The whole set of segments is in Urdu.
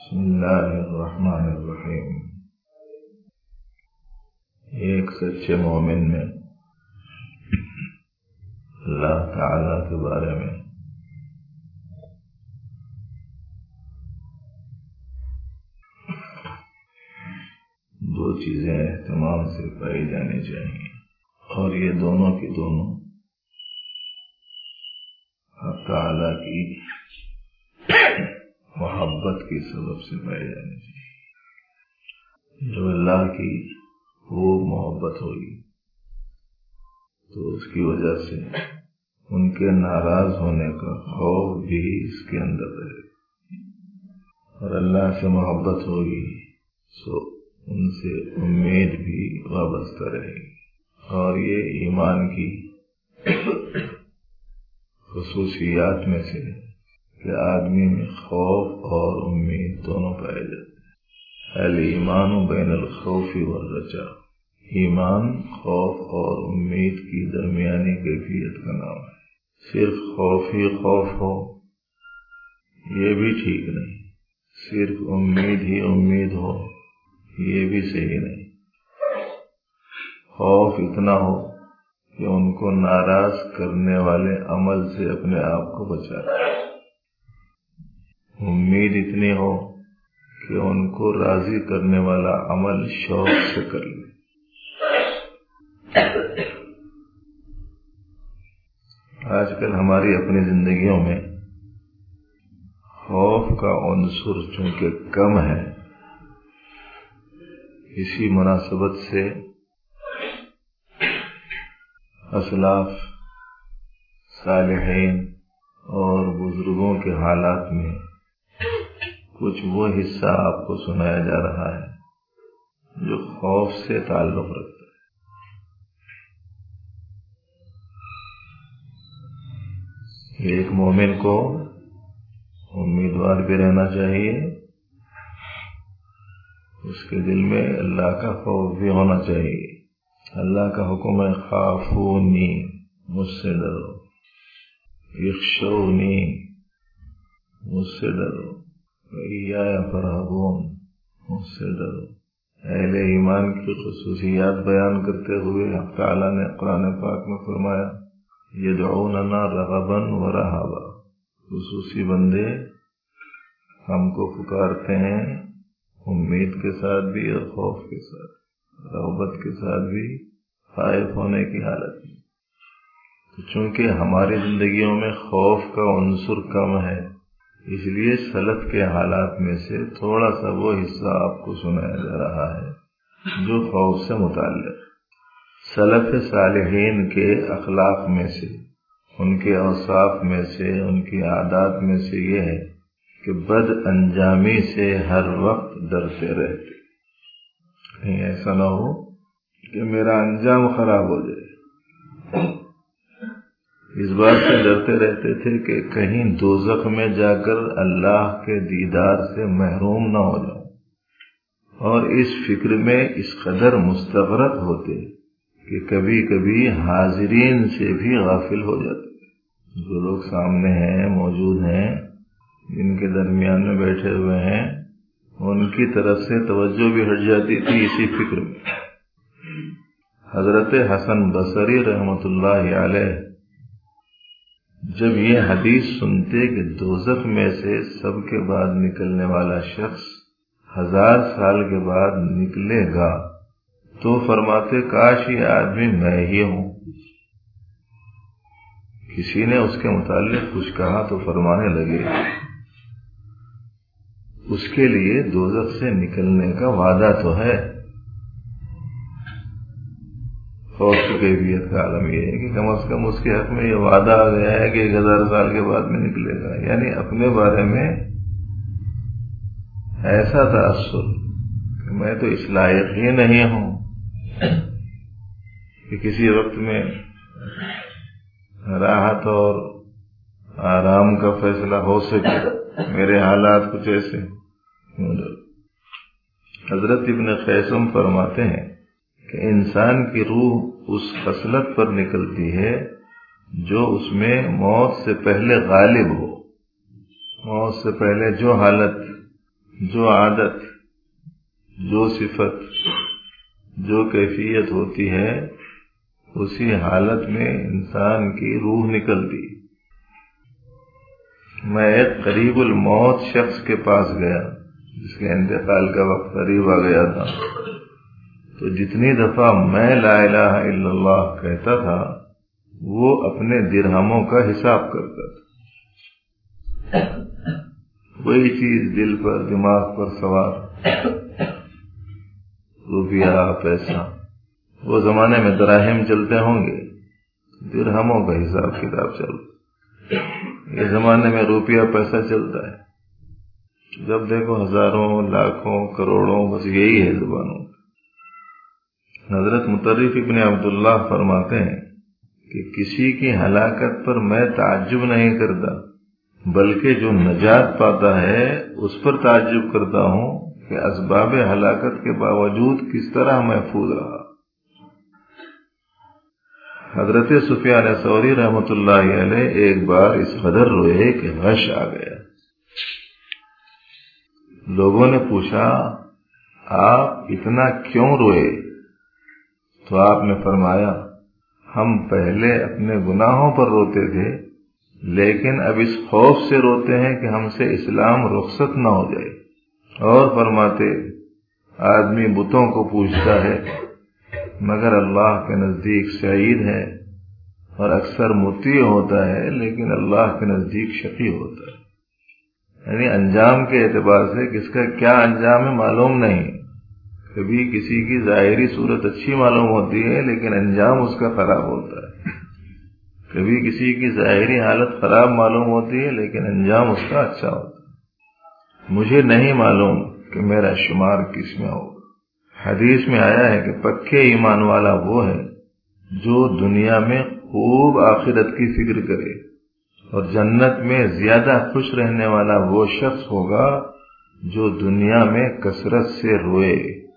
بسم اللہ الرحمن الرحیم۔ ایک سچے مومن میں اللہ تعالی کے بارے میں دو چیزیں اہتمام سے پائی جانی چاہیے، اور یہ دونوں کی دونوں حق تعالی کی محبت کی سبب سے پائی جانی چاہیے۔ جو اللہ کی خوب محبت ہوگی تو اس کی وجہ سے ان کے ناراض ہونے کا خوف بھی اس کے اندر رہے گا، اور اللہ سے محبت ہوگی تو ان سے امید بھی وابستہ رہے گی۔ اور یہ ایمان کی خصوصیات میں سے کہ آدمی میں خوف اور امید دونوں پائے جاتے ہیں۔ الایمان بین الخوف والرجاء، ایمان خوف اور امید کی درمیانی کیفیت کا نام ہے۔ صرف خوف ہی خوف ہو یہ بھی ٹھیک نہیں، صرف امید ہی امید ہو یہ بھی صحیح نہیں۔ خوف اتنا ہو کہ ان کو ناراض کرنے والے عمل سے اپنے آپ کو بچا لے، امید اتنی ہو کہ ان کو راضی کرنے والا عمل شوق سے کر لے۔ آج کل ہماری اپنی زندگیوں میں خوف کا عنصر چونکہ کم ہے، اسی مناسبت سے اسلاف صالحین اور بزرگوں کے حالات میں کچھ وہ حصہ آپ کو سنایا جا رہا ہے جو خوف سے تعلق رکھتا ہے۔ ایک مومن کو امیدوار بھی رہنا چاہیے، اس کے دل میں اللہ کا خوف بھی ہونا چاہیے۔ اللہ کا حکم ہے خافونی، مجھ سے ڈرو، یخشونی، مجھ سے ڈرو، وَإِيَّايَ فَارْهَبُونِ، مجھ سے ڈرو۔ اہل ایمان کی خصوصیات بیان کرتے ہوئے حق تعالی نے قرآن پاک میں فرمایا یدعوننا رغبا ورہبا، خصوصی بندے ہم کو پکارتے ہیں امید کے ساتھ بھی اور خوف کے ساتھ، رغبت کے ساتھ بھی، خائف ہونے کی حالت میں۔ تو چونکہ ہماری زندگیوں میں خوف کا عنصر کم ہے، اس لیے سلف کے حالات میں سے تھوڑا سا وہ حصہ آپ کو سنایا جا رہا ہے جو خوف سے متعلق ہے۔ سلف صالحین کے اخلاق میں سے، ان کے اوصاف میں سے، ان کی عادات میں سے یہ ہے کہ بد انجامی سے ہر وقت ڈرتے رہتے، کہیں ایسا نہ ہو کہ میرا انجام خراب ہو جائے۔ اس بات سے ڈرتے رہتے تھے کہ کہیں دوزخ میں جا کر اللہ کے دیدار سے محروم نہ ہو جاؤں، اور اس فکر میں اس قدر مستغرق ہوتے کہ کبھی کبھی حاضرین سے بھی غافل ہو جاتے۔ جو لوگ سامنے ہیں، موجود ہیں، جن کے درمیان میں بیٹھے ہوئے ہیں، ان کی طرف سے توجہ بھی ہٹ جاتی تھی اسی فکر میں۔ حضرت حسن بصری رحمۃ اللہ علیہ جب یہ حدیث سنتے کہ دوزخ میں سے سب کے بعد نکلنے والا شخص 1000 سال کے بعد نکلے گا تو فرماتے کاش یہ آدمی میں ہی ہوں۔ کسی نے اس کے متعلق کچھ کہا تو فرمانے لگے اس کے لیے دوزخ سے نکلنے کا وعدہ تو ہے۔ خوف کی کیفیت کا عالم یہ ہے کہ کم از کم اس کے حق میں یہ وعدہ آ گیا ہے کہ 1000 سال کے بعد میں نکلے گا، یعنی اپنے بارے میں ایسا تاثر کہ میں تو اس لائق ہی نہیں ہوں کہ کسی وقت میں راحت اور آرام کا فیصلہ ہو سکے، میرے حالات کچھ ایسے۔ حضرت ابن قیسم فرماتے ہیں کہ انسان کی روح اس خصلت پر نکلتی ہے جو اس میں موت سے پہلے غالب ہو، موت سے پہلے جو حالت جو عادت، جو صفت، جو کیفیت ہوتی ہے، اسی حالت میں انسان کی روح نکلتی۔ میں ایک قریب الموت شخص کے پاس گیا جس کے انتقال کا وقت قریب آ گیا تھا، تو جتنی دفعہ میں لا الہ الا اللہ کہتا تھا وہ اپنے درہموں کا حساب کرتا تھا۔ وہی چیز دل پر، دماغ پر سوار، روپیہ، پیسہ، وہ زمانے میں دراہم چلتے ہوں گے، درہموں کا حساب کتاب چلتا۔ یہ زمانے میں روپیہ پیسہ چلتا ہے، جب دیکھو ہزاروں، لاکھوں، کروڑوں، بس یہی ہے زبانوں۔ حضرت مطرف ابن عبداللہ فرماتے ہیں کہ کسی کی ہلاکت پر میں تعجب نہیں کرتا، بلکہ جو نجات پاتا ہے اس پر تعجب کرتا ہوں کہ اسباب ہلاکت کے باوجود کس طرح محفوظ رہا۔ حضرت سفیان ثوری رحمۃ اللہ علیہ ایک بار اس قدر روئے کہ غش آ گیا۔ لوگوں نے پوچھا آپ اتنا کیوں روئے؟ تو آپ نے فرمایا ہم پہلے اپنے گناہوں پر روتے تھے، لیکن اب اس خوف سے روتے ہیں کہ ہم سے اسلام رخصت نہ ہو جائے۔ اور فرماتے آدمی بتوں کو پوجتا ہے مگر اللہ کے نزدیک سعید ہے، اور اکثر مطیع ہوتا ہے لیکن اللہ کے نزدیک شقی ہوتا ہے۔ یعنی انجام کے اعتبار سے کس کا کیا انجام ہے معلوم نہیں۔ کبھی کسی کی ظاہری صورت اچھی معلوم ہوتی ہے لیکن انجام اس کا خراب ہوتا ہے، کبھی کسی کی ظاہری حالت خراب معلوم ہوتی ہے لیکن انجام اس کا اچھا ہوتا ہے۔ مجھے نہیں معلوم کہ میرا شمار کس میں ہوگا۔ حدیث میں آیا ہے کہ پکے ایمان والا وہ ہے جو دنیا میں خوب آخرت کی فکر کرے، اور جنت میں زیادہ خوش رہنے والا وہ شخص ہوگا جو دنیا میں کثرت سے روئے۔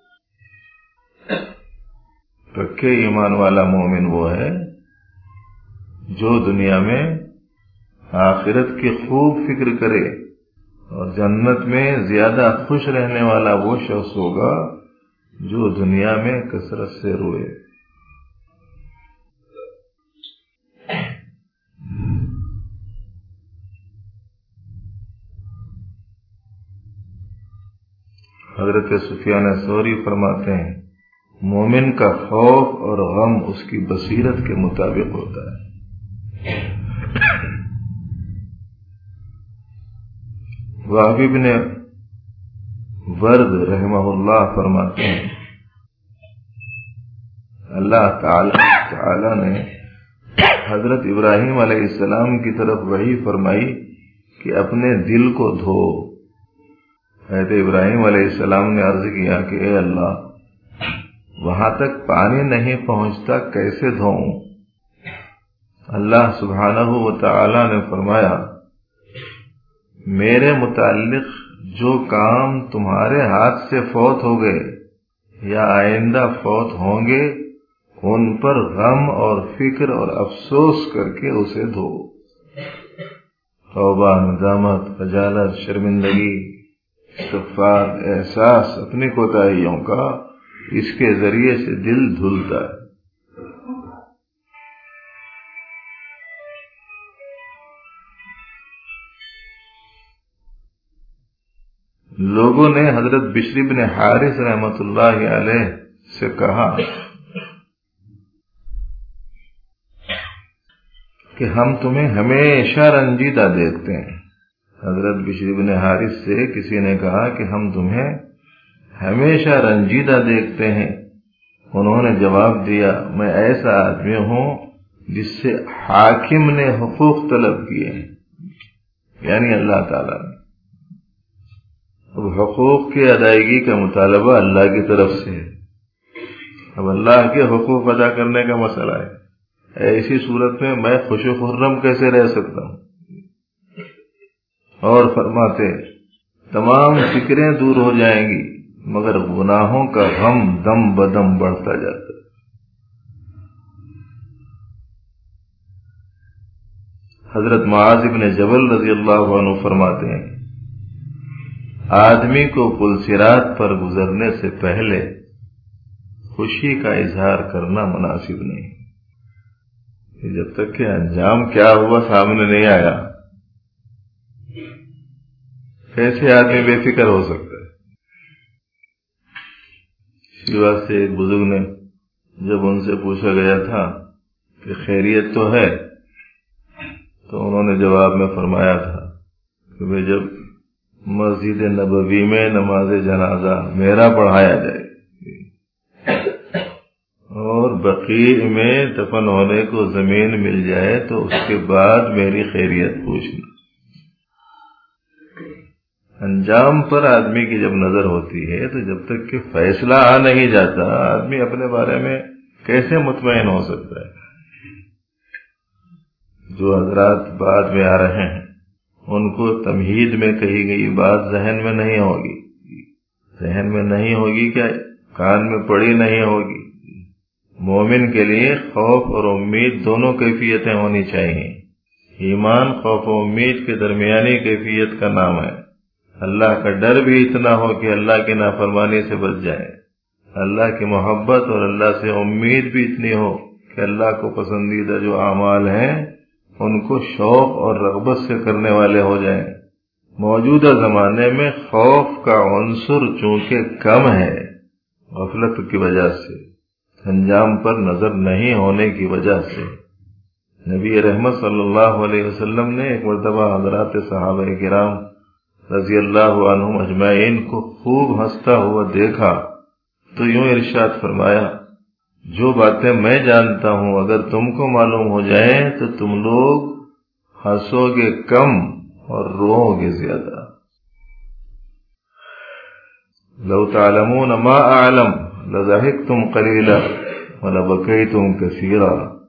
پکے ایمان والا مومن وہ ہے جو دنیا میں آخرت کی خوب فکر کرے، اور جنت میں زیادہ خوش رہنے والا وہ شخص ہوگا جو دنیا میں کثرت سے روئے۔ حضرت سفیان ثوری فرماتے ہیں مومن کا خوف اور غم اس کی بصیرت کے مطابق ہوتا ہے۔ وہب بن ورد رحمہ اللہ فرماتے ہیں اللہ تعالی نے حضرت ابراہیم علیہ السلام کی طرف وحی فرمائی کہ اپنے دل کو دھو۔ حضرت ابراہیم علیہ السلام نے عرض کیا کہ اے اللہ، وہاں تک پانی نہیں پہنچتا، کیسے دھوؤں؟ اللہ سبحانہ و تعالی نے فرمایا میرے متعلق جو کام تمہارے ہاتھ سے فوت ہو گئے یا آئندہ فوت ہوں گے ان پر غم اور فکر اور افسوس کر کے اسے دھو۔ توبہ، ندامت، خجالت، شرمندگی، استغفار، احساس اپنی کوتاہیوں کا، اس کے ذریعے سے دل دھلتا ہے۔ لوگوں نے حضرت بشر بن حارث رحمۃ اللہ علیہ سے کہا کہ ہم تمہیں ہمیشہ رنجیدہ دیکھتے ہیں۔ حضرت بشر بن حارث سے کسی نے کہا کہ ہم تمہیں ہمیشہ رنجیدہ دیکھتے ہیں۔ انہوں نے جواب دیا میں ایسا آدمی ہوں جس سے حاکم نے حقوق طلب کیے ہیں، یعنی اللہ تعالیٰ نے۔ اب حقوق کی ادائیگی کا مطالبہ اللہ کی طرف سے ہے، اب اللہ کے حقوق ادا کرنے کا مسئلہ ہے۔ ایسی صورت میں میں خوش و خرم کیسے رہ سکتا ہوں؟ اور فرماتے تمام فکریں دور ہو جائیں گی مگر گناہوں کا غم دم بدم بڑھتا جاتا ہے۔ حضرت معاذ بن جبل رضی اللہ عنہ فرماتے ہیں آدمی کو پلصراط پر گزرنے سے پہلے خوشی کا اظہار کرنا مناسب نہیں. جب تک کہ انجام کیا ہوا سامنے نہیں آیا کیسے آدمی بے فکر ہو سکتا ہے؟ اسی واسطے ایک بزرگ نے جب ان سے پوچھا گیا تھا کہ خیریت تو ہے، تو انہوں نے جواب میں فرمایا تھا کہ بھئی جب مسجد نبوی میں نماز جنازہ میرا پڑھایا جائے اور بقیع میں دفن ہونے کو زمین مل جائے تو اس کے بعد میری خیریت پوچھنا. انجام پر آدمی کی جب نظر ہوتی ہے تو جب تک کہ فیصلہ آ نہیں جاتا آدمی اپنے بارے میں کیسے مطمئن ہو سکتا ہے؟ جو حضرات بعد میں آ رہے ہیں ان کو تمہید میں کہی گئی بات ذہن میں نہیں ہوگی، ذہن میں نہیں ہوگی کیا کان میں پڑی نہیں ہوگی. مومن کے لیے خوف اور امید دونوں کیفیتیں ہونی چاہیے. ایمان خوف و امید کے درمیانی کیفیت کا نام ہے. اللہ کا ڈر بھی اتنا ہو کہ اللہ کی نافرمانی سے بچ جائے، اللہ کی محبت اور اللہ سے امید بھی اتنی ہو کہ اللہ کو پسندیدہ جو اعمال ہیں ان کو شوق اور رغبت سے کرنے والے ہو جائیں. موجودہ زمانے میں خوف کا عنصر چونکہ کم ہے، غفلت کی وجہ سے، انجام پر نظر نہیں ہونے کی وجہ سے. نبی رحمت صلی اللہ علیہ وسلم نے ایک مرتبہ حضرات صحابہ کرام رضی اللہ عنہم اجمعین کو خوب ہنستا ہوا دیکھا تو یوں ارشاد فرمایا، جو باتیں میں جانتا ہوں اگر تم کو معلوم ہو جائیں تو تم لوگ ہنسو گے کم اور رو گے زیادہ. لو تعلمون ما اعلم لضحکتم قلیلا ولبکیتم کثیرا.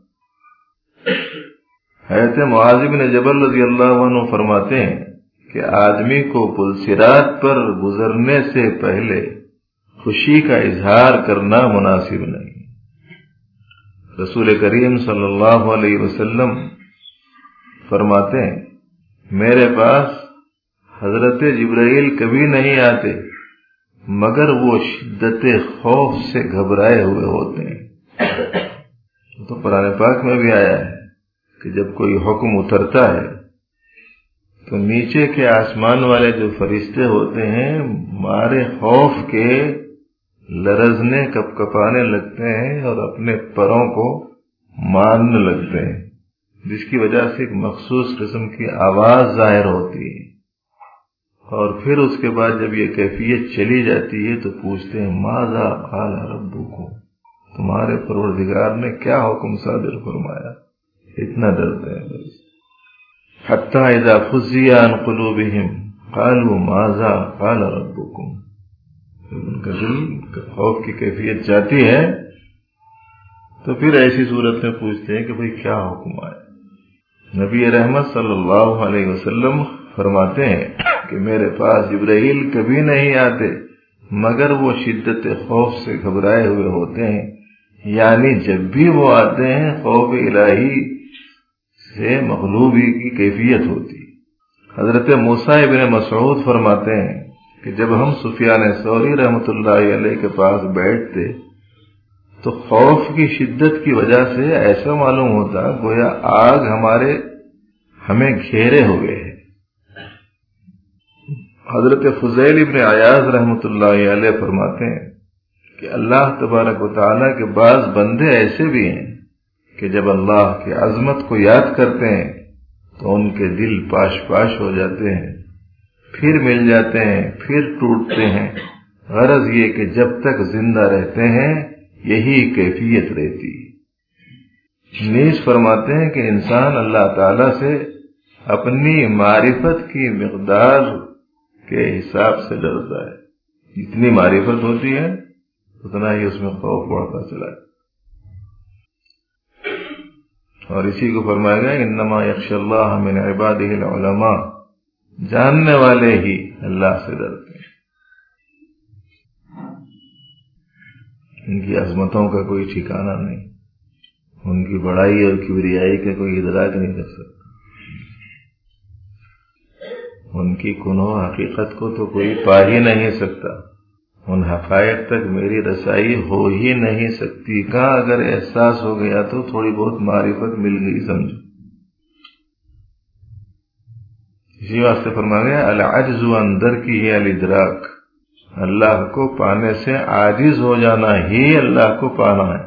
حضرت معاذ بن جبل رضی اللہ عنہ فرماتے ہیں کہ آدمی کو پلصراط پر گزرنے سے پہلے خوشی کا اظہار کرنا مناسب نہیں. رسول کریم صلی اللہ علیہ وسلم فرماتے ہیں میرے پاس حضرت جبرائیل کبھی نہیں آتے مگر وہ شدت خوف سے گھبرائے ہوئے ہوتے ہیں. تو قرآن پاک میں بھی آیا ہے کہ جب کوئی حکم اترتا ہے تو نیچے کے آسمان والے جو فرشتے ہوتے ہیں مارے خوف کے لرزنے کپکپانے لگتے ہیں اور اپنے پروں کو مارنے لگتے ہیں، جس کی وجہ سے ایک مخصوص قسم کی آواز ظاہر ہوتی ہے. اور پھر اس کے بعد جب یہ کیفیت چلی جاتی ہے تو پوچھتے ہیں ماذا قال ربکم، تمہارے پروردگار نے کیا حکم صادر فرمایا. اتنا ڈرتے ہیں بس. حتی اذا فزع عن قلوبہم قالوا ماذا قال ربکم. ان کا دل خوف کی کیفیت جاتی ہے تو پھر ایسی صورت میں پوچھتے ہیں کہ بھئی کیا حکم آیا. نبی رحمت صلی اللہ علیہ وسلم فرماتے ہیں کہ میرے پاس جبرائیل کبھی نہیں آتے مگر وہ شدت خوف سے گھبرائے ہوئے ہوتے ہیں، یعنی جب بھی وہ آتے ہیں خوف الہی سے مغلوبی کی کیفیت ہوتی. حضرت موسیٰ ابن مسعود فرماتے ہیں کہ جب ہم سفیان ثوری رحمۃ اللہ علیہ کے پاس بیٹھتے تو خوف کی شدت کی وجہ سے ایسا معلوم ہوتا گویا آگ ہمیں گھیرے ہوئے ہے. حضرت فضیل ابن عیاض رحمۃ اللہ علیہ فرماتے ہیں کہ اللہ تبارک و تعالیٰ کے بعض بندے ایسے بھی ہیں کہ جب اللہ کی عظمت کو یاد کرتے ہیں تو ان کے دل پاش پاش ہو جاتے ہیں، پھر مل جاتے ہیں، پھر ٹوٹتے ہیں. غرض یہ کہ جب تک زندہ رہتے ہیں یہی کیفیت رہتی. نیز فرماتے ہیں کہ انسان اللہ تعالی سے اپنی معرفت کی مقدار کے حساب سے ڈرتا ہے. جتنی معرفت ہوتی ہے اتنا ہی اس میں خوف بڑھتا چلا ہے. اور اسی کو فرمایا گیا انما یخشی اللہ من عبادہ العلماء، جاننے والے ہی اللہ سے ڈرتے ہیں. ان کی عظمتوں کا کوئی ٹھکانہ نہیں، ان کی بڑائی اور کبریائی کا کوئی ادراک نہیں کر سکتا. ان کی کنو حقیقت کو تو کوئی پا ہی نہیں سکتا، ان حقائق تک میری رسائی ہو ہی نہیں سکتی۔ کہاں اگر احساس ہو گیا تو تھوڑی بہت معرفت مل گئی سمجھو۔ اسی واسطے فرمایا گیا العجز اندر کی ہے الادراک، اللہ کو پانے سے عاجز ہو جانا ہی اللہ کو پانا ہے۔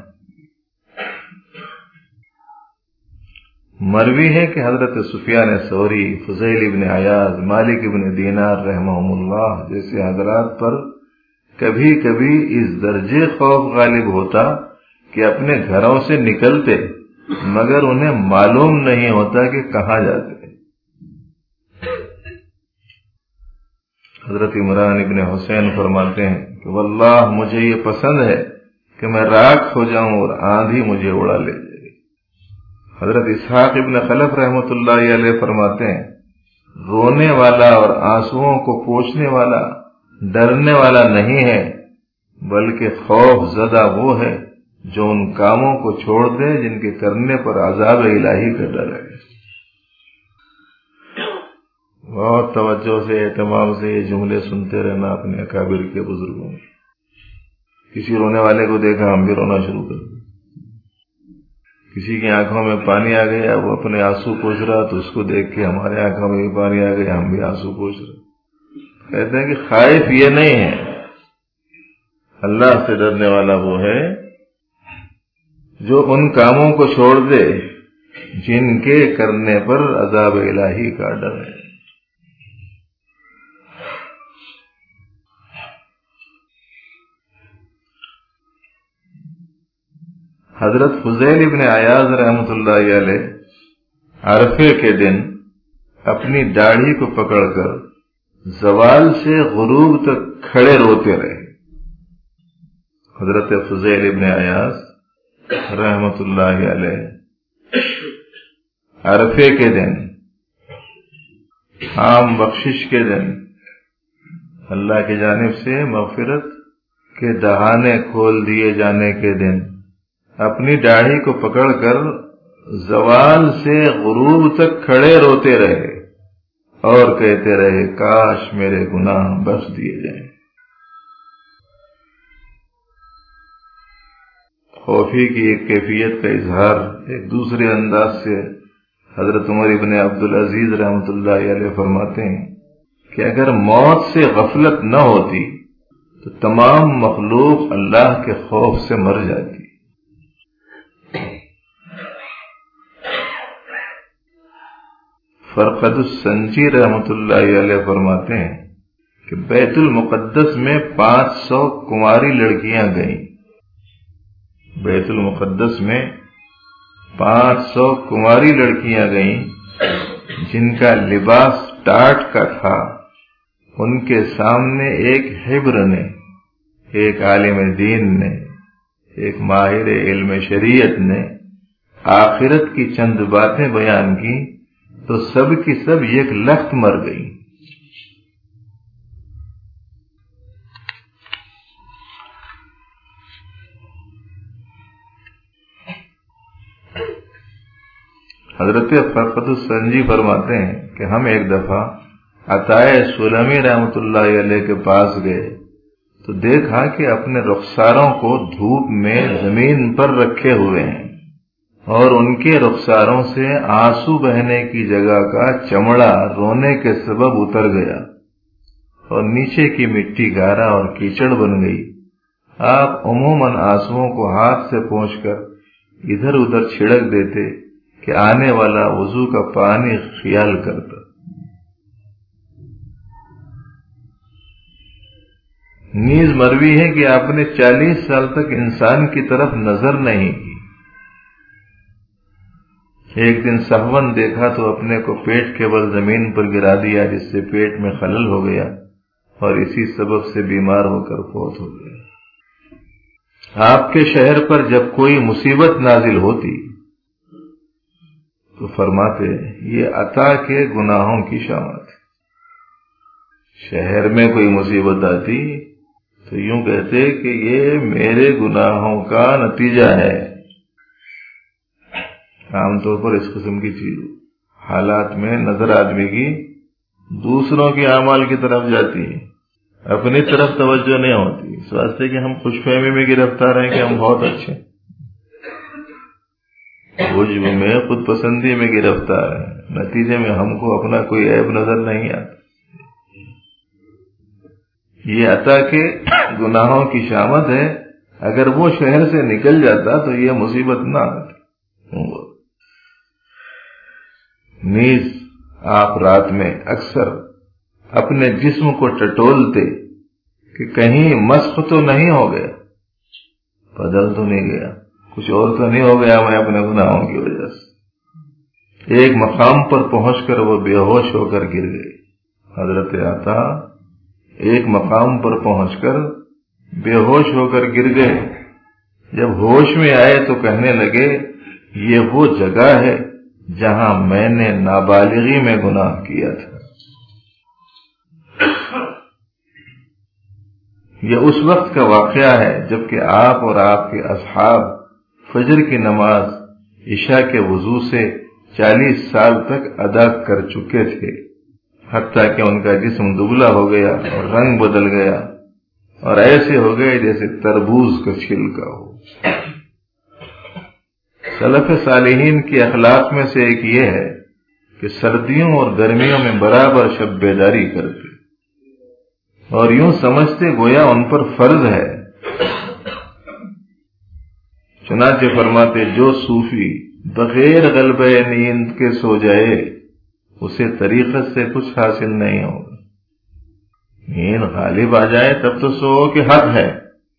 مروی ہے کہ حضرت سفیان ثوری، فضیل ابن عیاض، مالک ابن دینار رحمہم اللہ جیسے حضرات پر کبھی کبھی اس درجے خوف غالب ہوتا کہ اپنے گھروں سے نکلتے مگر انہیں معلوم نہیں ہوتا کہ کہاں جاتے۔ حضرت عمران ابن حسین فرماتے ہیں کہ واللہ مجھے یہ پسند ہے کہ میں راکھ ہو جاؤں اور آندھی مجھے اڑا لے جائے۔ حضرت اسحاق ابن خلف رحمۃ اللہ علیہ فرماتے ہیں رونے والا اور آنسوؤں کو پوچھنے والا ڈرنے والا نہیں ہے، بلکہ خوف زدہ وہ ہے جو ان کاموں کو چھوڑ دے جن کے کرنے پر عذاب الہی کا ڈر ہے۔ بہت توجہ سے اہتمام سے یہ جملے سنتے رہنا اپنے اکابر کے بزرگوں۔ کسی رونے والے کو دیکھا ہم بھی رونا شروع کر دیں، کسی کی آنکھوں میں پانی آ گیا وہ اپنے آنسو پوچھ رہا تو اس کو دیکھ کے ہمارے آنکھوں میں بھی پانی آ گیا، ہم بھی آنسو پوچھ رہے۔ کہتے ہیں کہ خائف یہ نہیں ہے، اللہ سے ڈرنے والا وہ ہے جو ان کاموں کو چھوڑ دے جن کے کرنے پر عذاب الہی کا ڈر ہے۔ حضرت فضیل ابن عیاض رحمۃ اللہ علیہ عرفے کے دن اپنی داڑھی کو پکڑ کر زوال سے غروب تک کھڑے روتے رہے۔ حضرت فضیل ابن عیاض رحمۃ اللہ علیہ عرفے کے دن، عام بخشش کے دن، اللہ کی جانب سے مغفرت کے دہانے کھول دیے جانے کے دن اپنی داڑھی کو پکڑ کر زوال سے غروب تک کھڑے روتے رہے اور کہتے رہے کاش میرے گناہ بخش دیے جائیں۔ خوفی کی ایک کیفیت کا اظہار ایک دوسرے انداز سے حضرت عمر ابن عبدالعزیز رحمۃ اللہ علیہ فرماتے ہیں کہ اگر موت سے غفلت نہ ہوتی تو تمام مخلوق اللہ کے خوف سے مر جاتی۔ فرقد السنجی رحمۃ اللہ علیہ فرماتے ہیں کہ بیت المقدس میں 500 کنواری لڑکیاں گئیں۔ بیت المقدس میں 500 کنواری لڑکیاں گئیں جن کا لباس ٹاٹ کا تھا۔ ان کے سامنے ایک حبر نے، ایک عالم دین نے، ایک ماہر علم شریعت نے آخرت کی چند باتیں بیان کی تو سب کی سب ایک لخت مر گئی۔ حضرت فرقد السنجی فرماتے ہیں کہ ہم ایک دفعہ عطائے سلمی رحمۃ اللہ علیہ کے پاس گئے تو دیکھا کہ اپنے رخساروں کو دھوپ میں زمین پر رکھے ہوئے ہیں اور ان کے رخساروں سے آنسو بہنے کی جگہ کا چمڑا رونے کے سبب اتر گیا اور نیچے کی مٹی گارا اور کیچڑ بن گئی۔ آپ عموماً آنسوؤں کو ہاتھ سے پونچھ کر ادھر ادھر چھڑک دیتے کہ آنے والا وضو کا پانی خیال کرتا۔ نیز مروی ہے کہ آپ نے 40 سال تک انسان کی طرف نظر نہیں کی۔ ایک دن سہون دیکھا تو اپنے کو پیٹ کے بل زمین پر گرا دیا جس سے پیٹ میں خلل ہو گیا اور اسی سبب سے بیمار ہو کر فوت ہو گیا۔ آپ کے شہر پر جب کوئی مصیبت نازل ہوتی تو فرماتے یہ عطا کے گناہوں کی شامت۔ شہر میں کوئی مصیبت آتی تو یوں کہتے کہ یہ میرے گناہوں کا نتیجہ ہے۔ عام طور پر اس قسم کی چیز حالات میں نظر آدمی کی دوسروں کے اعمال کی طرف جاتی ہے، اپنی طرف توجہ نہیں ہوتی، اس واسطے کہ ہم خوش فہمی میں گرفتار ہیں کہ ہم بہت اچھے، عجب میں خود پسندی میں گرفتار ہیں، نتیجے میں ہم کو اپنا کوئی عیب نظر نہیں آتا۔ یہ عطا کے گناہوں کی شامت ہے، اگر وہ شہر سے نکل جاتا تو یہ مصیبت نہ آتی۔ نیز آپ رات میں اکثر اپنے جسم کو ٹٹولتے کہ کہیں مسخ تو نہیں ہو گیا، بدل تو نہیں گیا، کچھ اور تو نہیں ہو گیا میں اپنے گناہوں کی وجہ سے۔ ایک مقام پر پہنچ کر وہ بے ہوش ہو کر گر گئے۔ حضرت عطا ایک مقام پر پہنچ کر بے ہوش ہو کر گر گئے۔ جب ہوش میں آئے تو کہنے لگے یہ وہ جگہ ہے جہاں میں نے نابالغی میں گناہ کیا تھا۔ یہ اس وقت کا واقعہ ہے جبکہ آپ اور آپ کے اصحاب فجر کی نماز عشاء کے وضو سے 40 سال تک ادا کر چکے تھے، حتیٰ کہ ان کا جسم دبلا ہو گیا اور رنگ بدل گیا اور ایسے ہو گئے جیسے تربوز کا چھلکا ہو۔ سلف صالحین کی اخلاق میں سے ایک یہ ہے کہ سردیوں اور گرمیوں میں برابر شب بیداری کرتے اور یوں سمجھتے گویا ان پر فرض ہے۔ چنانچہ فرماتے جو صوفی بغیر غلبہ نیند کے سو جائے اسے طریقت سے کچھ حاصل نہیں ہوگا۔ نیند غالب آ جائے تب تو سو کہ حق ہے۔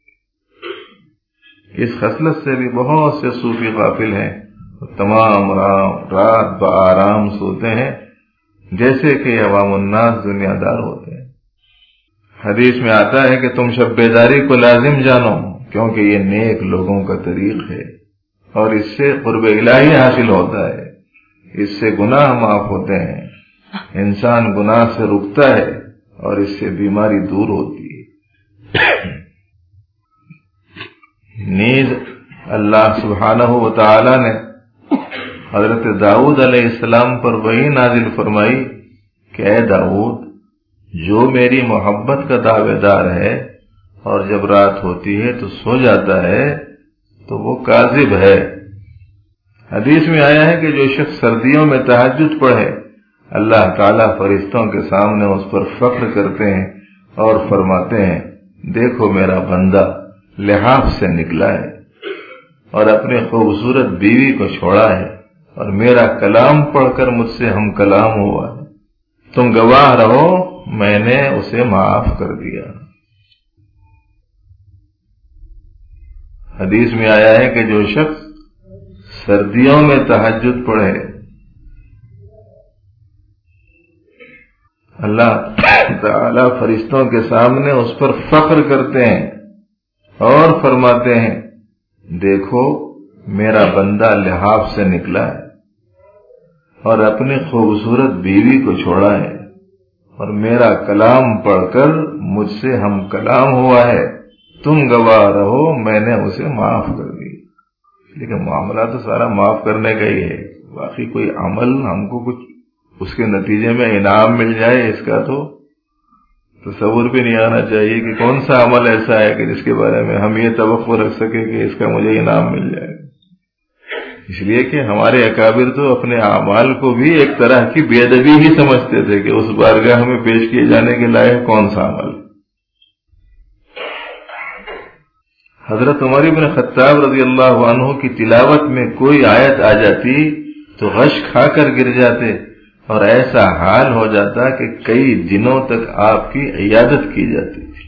اس خصلت سے بھی بہت سے صوفی غافل ہیں، تمام رات بآرام سوتے ہیں جیسے کہ عوام الناس دنیا دار ہوتے ہیں۔ حدیث میں آتا ہے کہ تم شب بیداری کو لازم جانو کیونکہ یہ نیک لوگوں کا طریق ہے اور اس سے قرب الہی حاصل ہوتا ہے، اس سے گناہ معاف ہوتے ہیں، انسان گناہ سے رکتا ہے اور اس سے بیماری دور ہوتی ہے۔ نیز اللہ سبحانہ و تعالی نے حضرت داؤد علیہ السلام پر وحی نازل فرمائی کہ اے داؤد جو میری محبت کا دعوے دار ہے اور جب رات ہوتی ہے تو سو جاتا ہے تو وہ کاذب ہے۔ حدیث میں آیا ہے کہ جو شخص سردیوں میں تہجد پڑھے اللہ تعالیٰ فرشتوں کے سامنے اس پر فخر کرتے ہیں اور فرماتے ہیں دیکھو میرا بندہ لحاف سے نکلا ہے اور اپنے خوبصورت بیوی کو چھوڑا ہے اور میرا کلام پڑھ کر مجھ سے ہم کلام ہوا ہے، تم گواہ رہو میں نے اسے معاف کر دیا۔ حدیث میں آیا ہے کہ جو شخص سردیوں میں تہجد پڑھے اللہ تعالی فرشتوں کے سامنے اس پر فخر کرتے ہیں اور فرماتے ہیں دیکھو میرا بندہ لحاف سے نکلا ہے اور اپنی خوبصورت بیوی کو چھوڑا ہے اور میرا کلام پڑھ کر مجھ سے ہم کلام ہوا ہے، تم گواہ رہو میں نے اسے معاف کر دی۔ لیکن معاملہ تو سارا معاف کرنے کا ہی ہے، باقی کوئی عمل ہم کو کچھ اس کے نتیجے میں انعام مل جائے اس کا تو تصور بھی نہیں آنا چاہیے کہ کون سا عمل ایسا ہے کہ جس کے بارے میں ہم یہ توقع رکھ سکیں کہ اس کا مجھے انعام مل جائے۔ اس لیے کہ ہمارے اکابر تو اپنے اعمال کو بھی ایک طرح کی بے ادبی ہی سمجھتے تھے کہ اس بارگاہ میں پیش کیے جانے کے لائق کون سا عمل۔ حضرت عمر بن خطاب رضی اللہ عنہ کی تلاوت میں کوئی آیت آ جاتی تو غش کھا کر گر جاتے اور ایسا حال ہو جاتا کہ کئی دنوں تک آپ کی عیادت کی جاتی تھی،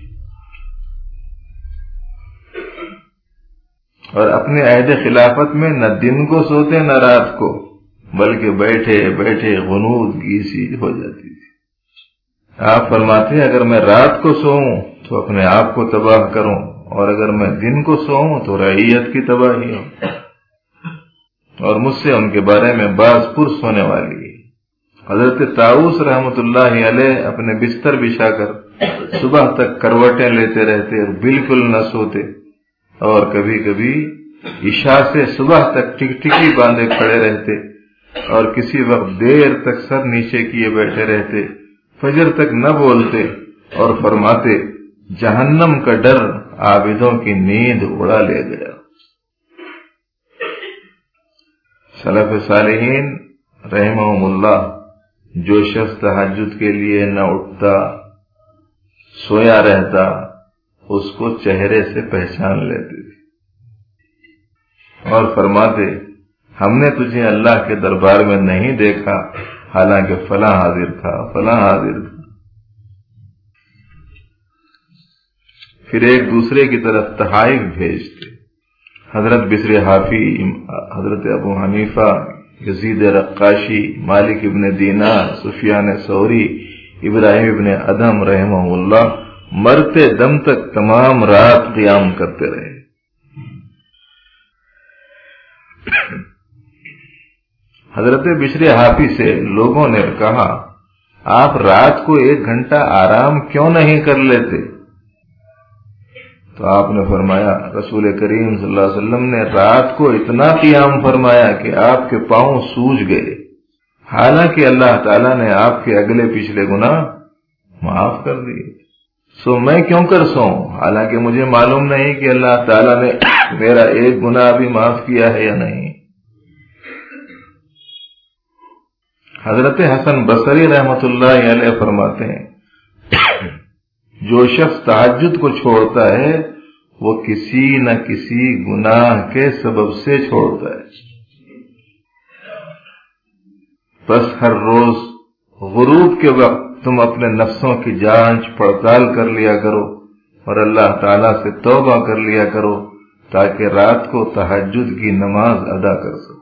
اور اپنے عہد خلافت میں نہ دن کو سوتے نہ رات کو، بلکہ بیٹھے بیٹھے غنودگی سی ہو جاتی تھی۔ آپ فرماتے اگر میں رات کو سوؤں تو اپنے آپ کو تباہ کروں اور اگر میں دن کو سوؤں تو رعیت کی تباہی ہو، اور مجھ سے ان کے بارے میں باز پرس ہونے والی ہے۔ حضرت طاؤس رحمۃ اللہ علیہ اپنے بستر بچھا کر صبح تک کروٹیں لیتے رہتے اور بالکل نہ سوتے، اور کبھی کبھی عشاء سے صبح تک ٹکٹکی باندھے کھڑے رہتے اور کسی وقت دیر تک سر نیچے کیے بیٹھے رہتے फजर तक न बोलते और फरमाते जहन्नम का डर आबिदों की नींद उड़ा ले गया। सलफ सालिहीन रहमहुमुल्लाह, जो शख्स तहज्जुद के लिए न उठता सोया रहता, उसको चेहरे से पहचान लेते थे और फरमाते हमने तुझे अल्लाह के दरबार में नहीं देखा, हालांकि फलां हाजिर था, फलां हाजिर था। फिर एक दूसरे की तरफ तहाइफ भेजते। हजरत बिसर हाफी, हजरत अबू हनीफा, यजीद रक्काशी, मालिक इब्न दीनार, सुफियान सौरी, इब्राहिम इब्न अदम रहमहुल्लाह मरते दम तक तमाम रात क़ियाम करते रहे। हजरत बिसर हाफी से लोगों ने कहा, आप रात को 1 घंटा आराम क्यों नहीं कर लेते? तो आपने फरमाया, रसूल करीम सल्लल्लाहु अलैहि वसल्लम ने रात को इतना क़ियाम फरमाया कि आपके पांव सूज गए, हालांकि अल्लाह ताला ने आपके अगले पिछले गुनाह माफ कर दिए। सो मैं क्यों कर सोऊं, हालांकि मुझे मालूम नहीं कि अल्लाह ताला ने मेरा एक गुनाह भी माफ किया है या नहीं। हजरत हसन बसरी रहमतुल्लाह अलैह फरमाते हैं, जो शख्स तहज्जुद को छोड़ता है वो किसी न किसी गुनाह के सबब से छोड़ता है। बस हर रोज गुरूब के वक्त तुम अपने नफ्सों की जांच पड़ताल कर लिया करो और अल्लाह ताला से तौबा कर लिया करो, ताकि रात को तहज्जुद की नमाज अदा कर सको।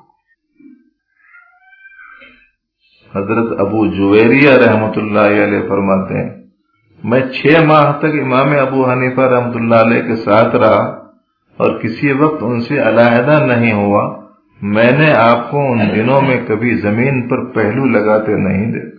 हजरत अबू जुवैरिया रहमतुल्लाह अलैह फरमाते हैं, मैं 6 माह तक इमाम अबू हनीफा रहमतुल्लाह अलैह के साथ रहा और किसी वक्त उनसे अलहदा नहीं हुआ। मैंने आपको उन दिनों में कभी जमीन पर पहलू लगाते नहीं देखा।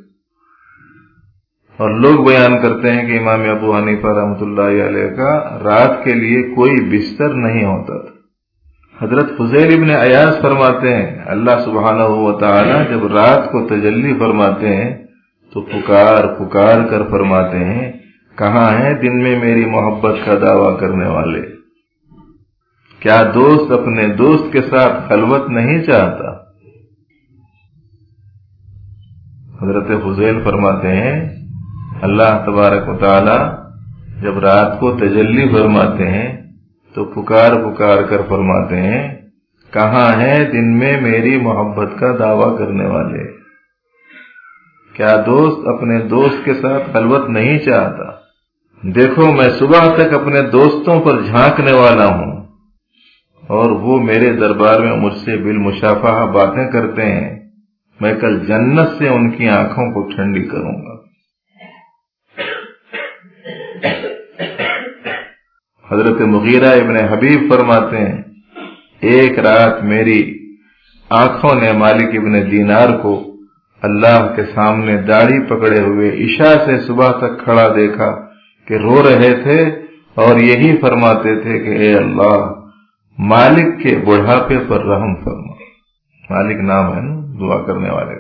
और लोग बयान करते हैं कि इमाम अबू हनीफा रहमतुल्लाह अलैह का रात के लिए कोई बिस्तर नहीं होता था। हजरत फुज़ैल इब्न अयाज फरमाते हैं, अल्लाह सुब्हानहू व तआला जब रात को तजल्ली फरमाते हैं तो पुकार पुकार कर फरमाते हैं, कहाँ हैं दिन में मेरी मोहब्बत का दावा करने वाले? क्या दोस्त अपने दोस्त के साथ खलवत नहीं चाहता? हजरत फुज़ैल फरमाते हैं, अल्लाह तबारक व तआला जब रात को तजल्ली फरमाते हैं तो पुकार पुकार कर फरमाते हैं, कहाँ हैं दिन में मेरी मोहब्बत का दावा करने वाले? क्या दोस्त अपने दोस्त के साथ खलवत नहीं चाहता? देखो मैं सुबह तक अपने दोस्तों पर झांकने वाला हूं और वो मेरे दरबार में मुझसे बिलमुशाफाह बातें करते हैं। मैं कल जन्नत से उनकी आंखों को ठंडी करूंगा। हजरत मुगीरा इब्न हबीब फरमाते हैं, एक रात मेरी आंखों ने मालिक इब्न दीनार को अल्लाह के सामने दाढ़ी पकड़े हुए इशा से सुबह तक खड़ा देखा कि रो रहे थे और यही फरमाते थे कि ए अल्लाह, मालिक के बुढ़ापे पर रहम फरमा। मालिक नाम है ना दुआ करने वाले।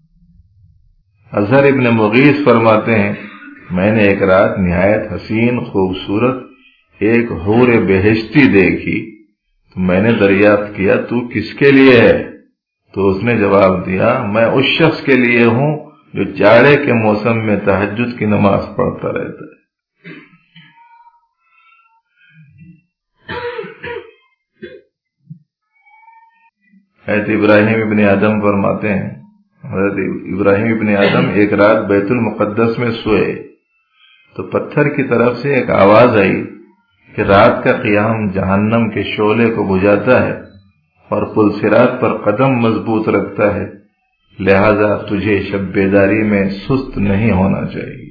अजहर इब्न मुगीस फरमाते हैं, मैंने एक रात निहायत हसीन खूबसूरत एक हूर बेहिश्ती देखी तो मैंने दरियाफ्त किया, तू किसके लिए है? तो उसने जवाब दिया, मैं उस शख्स के लिए हूं जो जाड़े के मौसम में तहज्जुद की नमाज पढ़ता रहता है। हज़रत इब्राहिम इब्न आदम फरमाते हैं, हज़रत इब्राहिम इब्न आदम एक रात बैतुल मुक़द्दस में सोए तो पत्थर की तरफ से एक आवाज आई कि रात का क़ियाम जहन्नम के शोले को बुझाता है और पुलसिरात पर कदम मजबूत रखता है, लिहाजा तुझे शब बेदारी में सुस्त नहीं होना चाहिए।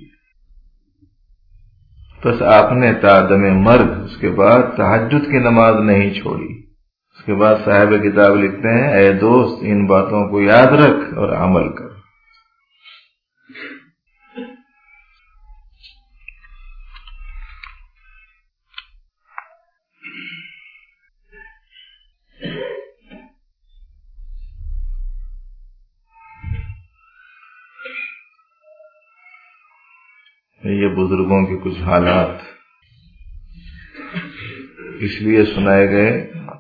बस आपने तादमे मर्द उसके बाद तहज्जुद की नमाज नहीं छोड़ी। उसके बाद साहिब किताब लिखते हैं, ऐ दोस्त इन बातों को याद रख और अमल कर। بزرگوں کے کچھ حالات اس لیے سنائے گئے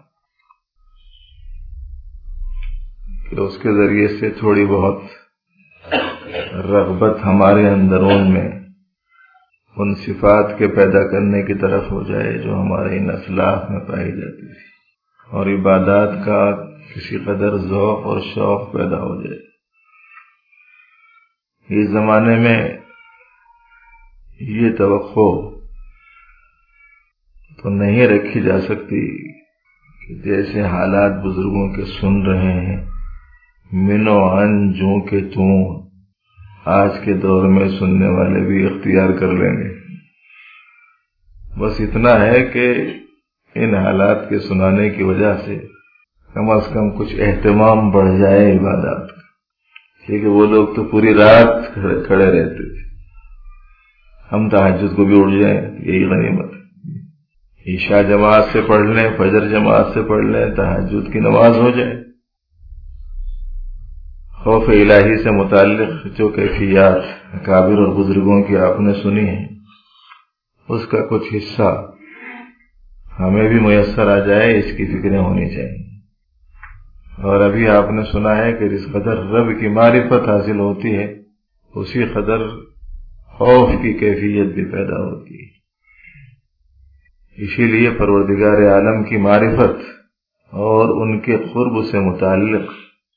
کہ اس کے ذریعے سے تھوڑی بہت رغبت ہمارے اندرون میں ان صفات کے پیدا کرنے کی طرف ہو جائے جو ہمارے ان اسلاف میں پائی جاتی تھی، اور عبادات کا کسی قدر ذوق اور شوق پیدا ہو جائے۔ اس زمانے میں یہ توقع تو نہیں رکھی جا سکتی کہ جیسے حالات بزرگوں کے سن رہے ہیں منو ان جوں کے توں آج کے دور میں سننے والے بھی اختیار کر لیں گے۔ بس اتنا ہے کہ ان حالات کے سنانے کی وجہ سے کم از کم کچھ اہتمام بڑھ جائے عبادات کا، کیونکہ وہ لوگ تو پوری رات کھڑے رہتے تھے، ہم تہجد کو بھی اٹھ جائیں یہی غنیمت ہے۔ عشاء جماعت سے پڑھ لیں، فجر جماعت سے پڑھ لیں، تہجد کی نماز ہو جائے۔ خوف الہی سے متعلق جو کیفیات اکابر اور بزرگوں کی آپ نے سنی ہیں، اس کا کچھ حصہ ہمیں بھی میسر آ جائے، اس کی فکریں ہونی چاہیے۔ اور ابھی آپ نے سنا ہے کہ جس قدر رب کی معرفت حاصل ہوتی ہے اسی قدر خوف کی کیفیت بھی پیدا ہوتی ہے۔ اسی لیے پروردگار عالم کی معرفت اور ان کے قرب سے متعلق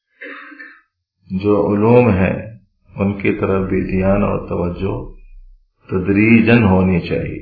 جو علوم ہیں ان کی طرف بھی دھیان اور توجہ تدریجاً ہونی چاہیے۔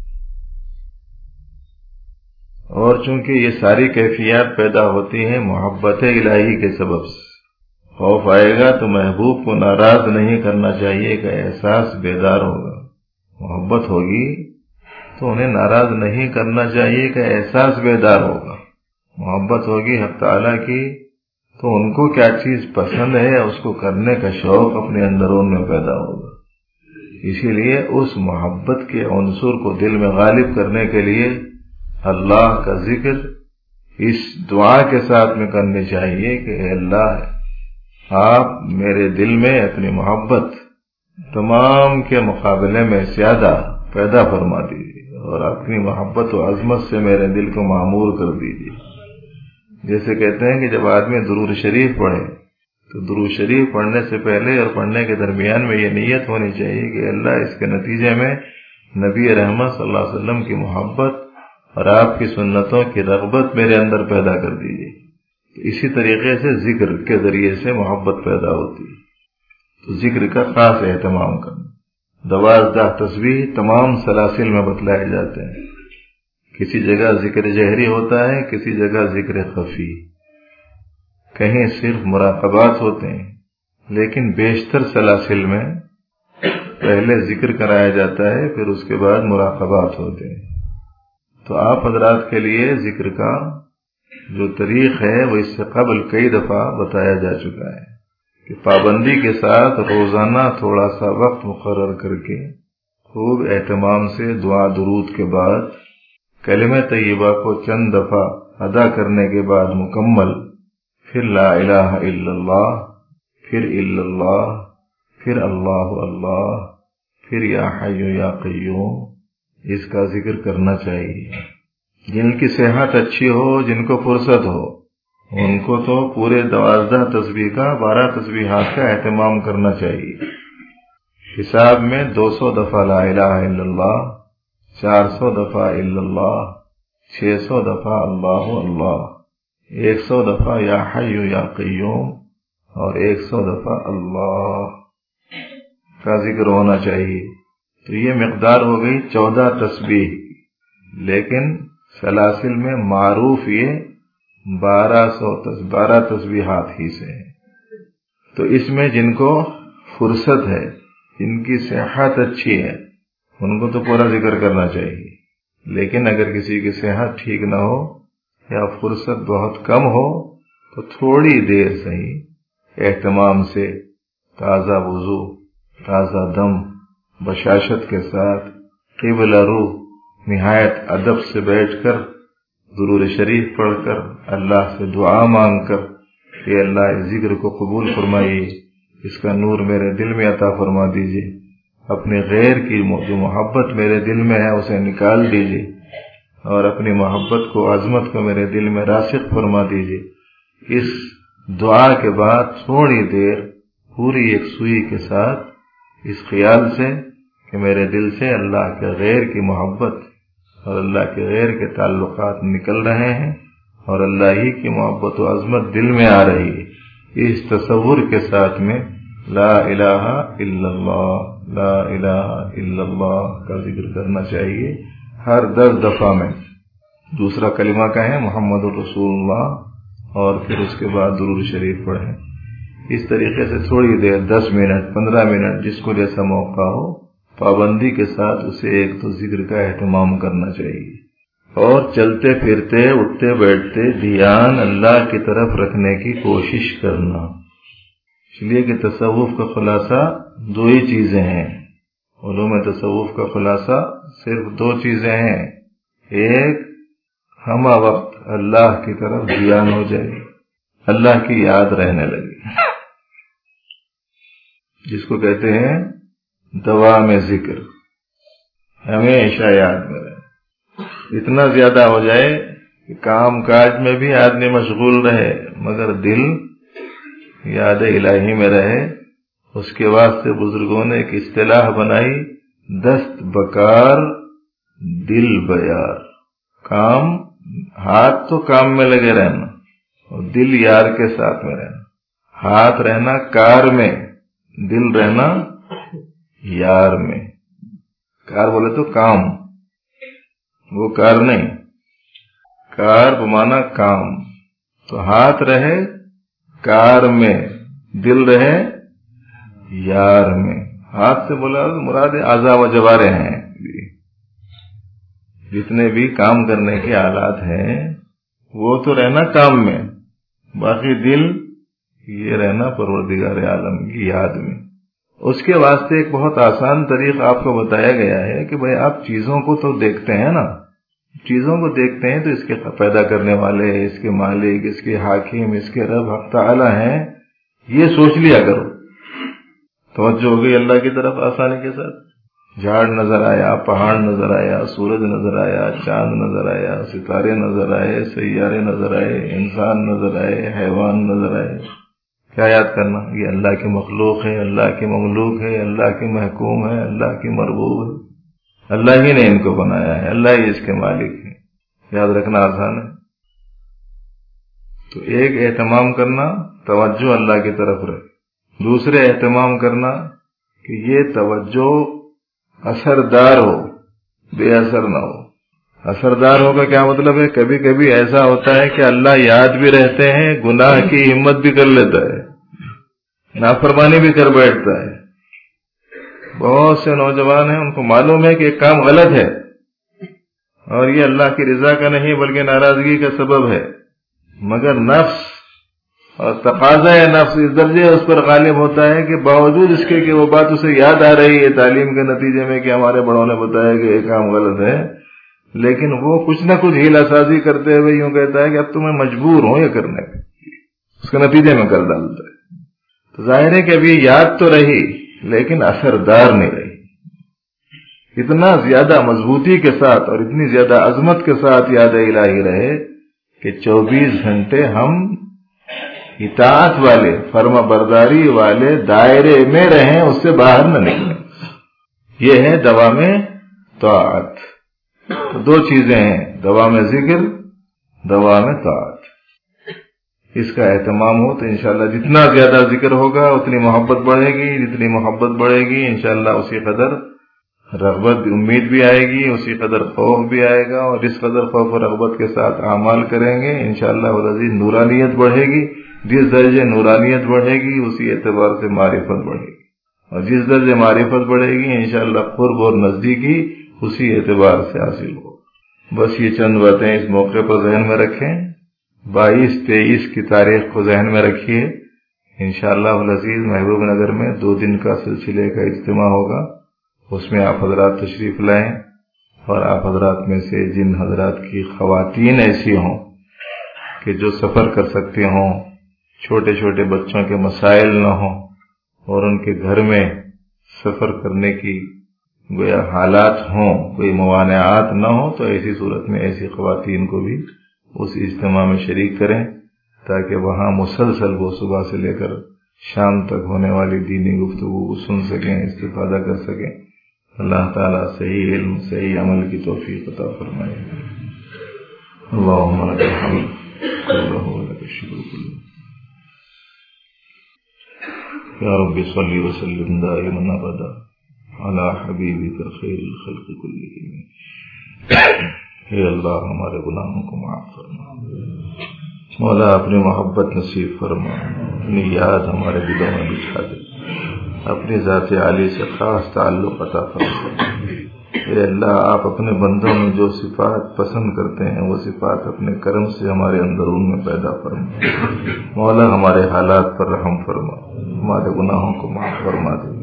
اور چونکہ یہ ساری کیفیات پیدا ہوتی ہیں محبت الہی کے سبب سے، خوف آئے گا تو محبوب کو ناراض نہیں کرنا چاہیے کہ احساس بیدار ہوگا، محبت ہوگی تو انہیں ناراض نہیں کرنا چاہیے کہ احساس بیدار ہوگا، محبت ہوگی حق تعالیٰ کی تو ان کو کیا چیز پسند ہے اس کو کرنے کا شوق اپنے اندرون میں پیدا ہوگا۔ اسی لیے اس محبت کے عنصر کو دل میں غالب کرنے کے لیے اللہ کا ذکر اس دعا کے ساتھ میں کرنی چاہیے کہ اے اللہ آپ میرے دل میں اپنی محبت تمام کے مقابلے میں زیادہ پیدا فرما دیجیے اور اپنی محبت و عظمت سے میرے دل کو معمور کر دیجیے۔ جیسے کہتے ہیں کہ جب آدمی درود شریف پڑھے تو درود شریف پڑھنے سے پہلے اور پڑھنے کے درمیان میں یہ نیت ہونی چاہیے کہ اللہ اس کے نتیجے میں نبی رحمت صلی اللہ علیہ وسلم کی محبت اور آپ کی سنتوں کی رغبت میرے اندر پیدا کر دیجیے۔ اسی طریقے سے ذکر کے ذریعے سے محبت پیدا ہوتی ہے، تو ذکر کا خاص اہتمام کرنا۔ 12 تسبیح تمام سلاسل میں بتلائے جاتے ہیں، کسی جگہ ذکر جہری ہوتا ہے، کسی جگہ ذکر خفی، کہیں صرف مراقبات ہوتے ہیں، لیکن بیشتر سلاسل میں پہلے ذکر کرایا جاتا ہے پھر اس کے بعد مراقبات ہوتے ہیں۔ تو آپ حضرات کے لیے ذکر کا جو طریق ہے وہ اس سے قبل کئی دفعہ بتایا جا چکا ہے کہ پابندی کے ساتھ روزانہ تھوڑا سا وقت مقرر کر کے خوب اہتمام سے دعا درود کے بعد کلمہ طیبہ کو چند دفعہ ادا کرنے کے بعد مکمل، پھر لا الہ الا اللہ، پھر الا اللہ، پھر اللہ اللہ، پھر یا حی یا قیوم، اس کا ذکر کرنا چاہیے۔ جن کی صحت اچھی ہو، جن کو فرصت ہو، ان کو تو پورے 12 تسبیح کا 12 تسبیحات کا اہتمام کرنا چاہیے۔ حساب میں 200 دفعہ لا الہ الا اللہ، 400 دفعہ الا اللہ، 600 دفعہ اللہ اللہ، 100 دفعہ یا حی یا قیوم اور 100 دفعہ اللہ کا ذکر ہونا چاہیے۔ تو یہ مقدار ہو گئی 14 تسبیح، لیکن سلاسل میں معروف یہ 12 تسبیحات ہی سے ہیں۔ تو اس میں جن کو فرصت ہے، جن کی صحت اچھی ہے، ان کو تو پورا ذکر کرنا چاہیے، لیکن اگر کسی کی صحت ٹھیک نہ ہو یا فرصت بہت کم ہو تو تھوڑی دیر صحیح اہتمام سے تازہ وضو، تازہ دم، بشاشت کے ساتھ قبلہ رو نہایت ادب سے بیٹھ کر درود شریف پڑھ کر اللہ سے دعا مانگ کر کہ اللہ اس ذکر کو قبول فرمائیے، اس کا نور میرے دل میں عطا فرما دیجیے، اپنے غیر کی جو محبت میرے دل میں ہے اسے نکال دیجیے اور اپنی محبت کو، عظمت کو میرے دل میں راسخ فرما دیجیے۔ اس دعا کے بعد تھوڑی دیر پوری یکسوئی کے ساتھ اس خیال سے کہ میرے دل سے اللہ کے غیر کی محبت اور اللہ کے غیر کے تعلقات نکل رہے ہیں اور اللہ ہی کی محبت و عظمت دل میں آ رہی ہے، اس تصور کے ساتھ میں لا الہ الا اللہ، لا الہ الا اللہ کا ذکر کرنا چاہیے ہر 10 دفعہ میں۔ دوسرا کلمہ کہیں محمد الرسول اللہ اور پھر اس کے بعد درود شریف پڑھیں۔ اس طریقے سے تھوڑی دیر 10 منٹ 15 منٹ جس کو جیسا موقع ہو پابندی کے ساتھ اسے ایک تو ذکر کا اہتمام کرنا چاہیے، اور چلتے پھرتے اٹھتے بیٹھتے دھیان اللہ کی طرف رکھنے کی کوشش کرنا۔ اس لیے کہ تصوف کا خلاصہ 2 ہی چیزیں ہیں، علوم تصوف کا خلاصہ صرف 2 چیزیں ہیں۔ ایک، ہمہ وقت اللہ کی طرف دھیان ہو جائے، اللہ کی یاد رہنے لگے، جس کو کہتے ہیں دوام ذکر، ہمیشہ یاد میں رہے۔ اتنا زیادہ ہو جائے کہ کام کاج میں بھی آدمی مشغول رہے مگر دل یاد الہی میں رہے۔ اس کے واسطے بزرگوں نے ایک اصطلاح بنائی، دست بکار دل بیار۔ کام، ہاتھ تو کام میں لگے رہنا اور دل یار کے ساتھ میں رہنا، ہاتھ رہنا کار میں، دل رہنا یار میں۔ کار بولے تو کام، وہ کار نہیں، کار بمانا کام، تو ہاتھ رہے کار میں، دل رہے یار میں۔ ہاتھ سے بولا مراد اعضاء و جوارح ہیں، جتنے بھی کام کرنے کے آلات ہیں وہ تو رہنا کام میں، باقی دل یہ رہنا پروردگار عالم کی یاد میں۔ اس کے واسطے ایک بہت آسان طریقہ آپ کو بتایا گیا ہے کہ بھئی آپ چیزوں کو تو دیکھتے ہیں نا، چیزوں کو دیکھتے ہیں تو اس کے پیدا کرنے والے، اس کے مالک، اس کے حاکم، اس کے رب حق تعالی ہیں، یہ سوچ لیا کرو، توجہ ہو گئی اللہ کی طرف آسانی کے ساتھ۔ جھاڑ نظر آیا، پہاڑ نظر آیا، سورج نظر آیا، چاند نظر آیا، ستارے نظر آئے، سیارے نظر آئے، انسان نظر آئے، حیوان نظر آئے، کیا یاد کرنا؟ یہ اللہ کی مخلوق ہے، اللہ کی مملوک ہے، اللہ کی محکوم ہے، اللہ کی مربوب ہے، اللہ ہی نے ان کو بنایا ہے، اللہ ہی اس کے مالک ہے، یاد رکھنا آسان ہے۔ تو ایک اہتمام کرنا توجہ اللہ کی طرف رہے، دوسرے اہتمام کرنا کہ یہ توجہ اثردار ہو، بے اثر نہ ہو۔ اثردار ہو کا کیا مطلب ہے؟ کبھی کبھی ایسا ہوتا ہے کہ اللہ یاد بھی رہتے ہیں، گناہ کی ہمت بھی کر لیتا ہے، نافرمانی بھی کر بیٹھتا ہے۔ بہت سے نوجوان ہیں ان کو معلوم ہے کہ ایک کام غلط ہے اور یہ اللہ کی رضا کا نہیں بلکہ ناراضگی کا سبب ہے، مگر نفس اور تقاضا نفس اس درجے اس پر غالب ہوتا ہے کہ باوجود اس کے کہ وہ بات اسے یاد آ رہی ہے تعلیم کے نتیجے میں کہ ہمارے بڑوں نے بتایا کہ یہ کام غلط ہے، لیکن وہ کچھ نہ کچھ ہیلا سازی کرتے ہوئے یوں کہتا ہے کہ اب تو میں مجبور ہوں یہ کرنے کا، اس کے نتیجے میں کر ڈالتا ہے۔ تو ظاہر ہے کہ ابھی یاد تو رہی لیکن اثردار نہیں رہی۔ اتنا زیادہ مضبوطی کے ساتھ اور اتنی زیادہ عظمت کے ساتھ یاد الہی رہے کہ 24 گھنٹے ہم اطاعت والے، فرما برداری والے دائرے میں رہیں، اس سے باہر نہ نکلیں۔ یہ ہے دوام طاعت۔ تو 2 چیزیں ہیں، دوام ذکر، دوام طاعت۔ اس کا اہتمام ہو تو انشاءاللہ جتنا زیادہ ذکر ہوگا اتنی محبت بڑھے گی، جتنی محبت بڑھے گی انشاءاللہ اسی قدر رغبت، امید بھی آئے گی، اسی قدر خوف بھی آئے گا، اور جس قدر خوف و رغبت کے ساتھ اعمال کریں گے انشاءاللہ العزیز نورانیت بڑھے گی، جس درجے نورانیت بڑھے گی اسی اعتبار سے معرفت بڑھے گی، اور جس درجے معرفت بڑھے گی انشاءاللہ قرب اور نزدیکی اسی اعتبار سے حاصل ہو۔ بس یہ چند باتیں اس موقع پر ذہن میں رکھیں۔ 22-23 کی تاریخ کو ذہن میں رکھیے، انشاءاللہ العزیز محبوب نگر میں 2 دن کا سلسلے کا اجتماع ہوگا، اس میں آپ حضرات تشریف لائیں، اور آپ حضرات میں سے جن حضرات کی خواتین ایسی ہوں کہ جو سفر کر سکتے ہوں، چھوٹے چھوٹے بچوں کے مسائل نہ ہوں اور ان کے گھر میں سفر کرنے کی گویا حالات ہوں، کوئی موانعات نہ ہوں، تو ایسی صورت میں ایسی خواتین کو بھی اس اجتماع میں شریک کریں تاکہ وہاں مسلسل وہ صبح سے لے کر شام تک ہونے والی دینی گفتگو کو سن سکیں، استفادہ کر سکیں۔ اللہ تعالیٰ صحیح علم صحیح عمل کی توفیق عطا فرمائے۔ اللہم لک الحمد کلہ ولک الشکر کلہ۔ یا رب صلی وسلم دائما ابدا علی حبیبک خیر الخلق کلہم۔ اے اللہ ہمارے گناہوں کو معاف فرما، مولا اپنی محبت نصیب فرما، اپنی یاد ہمارے دلوں میں بچھا دے، اپنی ذات عالی سے خاص تعلق عطا فرما۔ اے اللہ آپ اپنے بندوں میں جو صفات پسند کرتے ہیں وہ صفات اپنے کرم سے ہمارے اندرون میں پیدا فرما۔ مولا ہمارے حالات پر رحم فرما، ہمارے گناہوں کو معاف فرما دے۔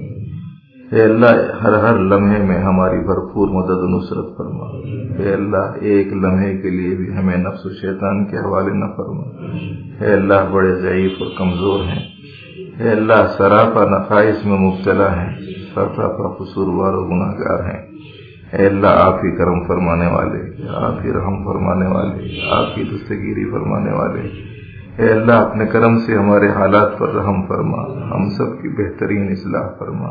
اے اللہ ہر لمحے میں ہماری بھرپور مدد و نصرت فرما۔ اے اللہ ایک لمحے کے لیے بھی ہمیں نفس و شیطان کے حوالے نہ فرما۔ اے اللہ بڑے ضعیف اور کمزور ہیں، اے اللہ سراپا نقائص میں مبتلا ہیں، سراپا قصوروار و گناہ گار ہیں۔ اے اللہ آپ ہی کرم فرمانے والے، آپ ہی رحم فرمانے والے، آپ ہی دستگیری فرمانے والے۔ اے اللہ اپنے کرم سے ہمارے حالات پر رحم فرما، ہم سب کی بہترین اصلاح فرما۔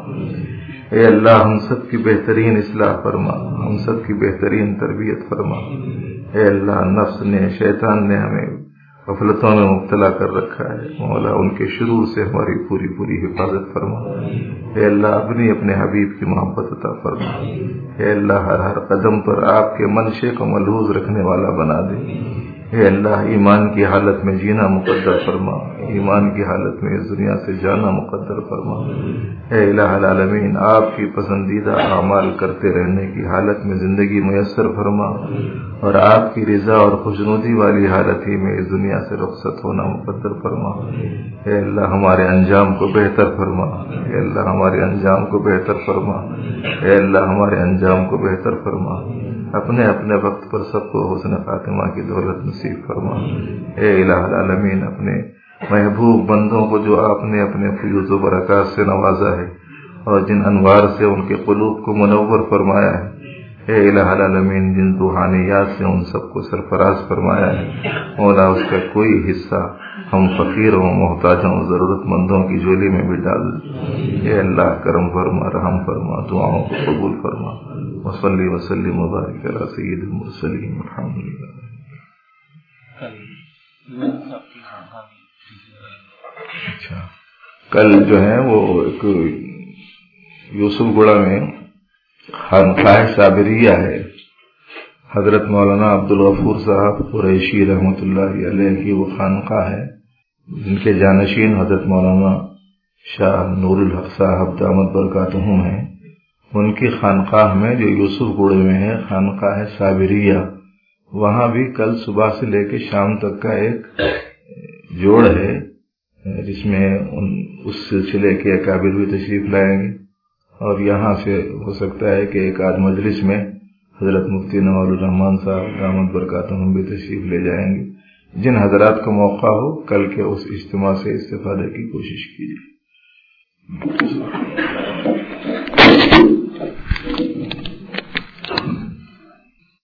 اے اللہ ہم سب کی بہترین اصلاح فرما، ہم سب کی بہترین تربیت فرما۔ اے اللہ نفس نے شیطان نے ہمیں غفلتوں میں مبتلا کر رکھا ہے، مولا ان کے شرور سے ہماری پوری حفاظت فرما۔ اے اللہ اپنے حبیب کی محبت عطا فرما۔ اے اللہ ہر قدم پر آپ کے منشے کو ملحوظ رکھنے والا بنا دے۔ اے اللہ ایمان کی حالت میں جینا مقدر فرما، ایمان کی حالت میں اس دنیا سے جانا مقدر فرما۔ اے الہ العالمین آپ کی پسندیدہ اعمال کرتے رہنے کی حالت میں زندگی میسر فرما، اور آپ کی رضا اور خوشنودی والی حالت ہی میں اس دنیا سے رخصت ہونا مقدر فرما۔ اے اللہ ہمارے انجام کو بہتر فرما، اے اللہ ہمارے انجام کو بہتر فرما، اے اللہ ہمارے انجام کو بہتر فرما۔ اپنے وقت پر سب کو حسن خاتمہ کی دولت نصیب فرما۔ اے الہ العالمین اپنے محبوب بندوں کو جو آپ نے اپنے فیوز و برکات سے نوازا ہے اور جن انوار سے ان کے قلوب کو منور فرمایا ہے، اے الہ العالمین جن روحانیات سے ان سب کو سرفراز فرمایا ہے، مولا اس کا کوئی حصہ ہم فقیروں محتاجوں ضرورت مندوں کی جھولی میں بھی ڈال دے۔ اے اللہ کرم فرما، رحم فرما، دعاؤں کو قبول فرما۔ وصلی وسلم وبارک علی سید المرسلین الحمدللہ۔ اچھا کل جو ہے وہ ایک یوسف گڑھا میں خانقاہ صابریہ ہے، حضرت مولانا عبدالغفور صاحب قریشی رحمۃ اللہ علیہ کی وہ خانقاہ ہے، جن کے جانشین حضرت مولانا شاہ نور الحق صاحب دامت برکاتہم ہیں۔ ان کی خانقاہ میں جو یوسف گڑھے میں ہے خانقاہ صابریہ، وہاں بھی کل صبح سے لے کے شام تک کا ایک جوڑ ہے جس میں اس سلسلے کے اکابر بھی تشریف لائیں گے، اور یہاں سے ہو سکتا ہے کہ ایک آدھ مجلس میں حضرت مفتی نوال الرحمان صاحب دامت برکاتہم بھی تشریف لے جائیں گے۔ جن حضرات کو موقع ہو کل کے اس اجتماع سے استفادے کی کوشش کیجیے۔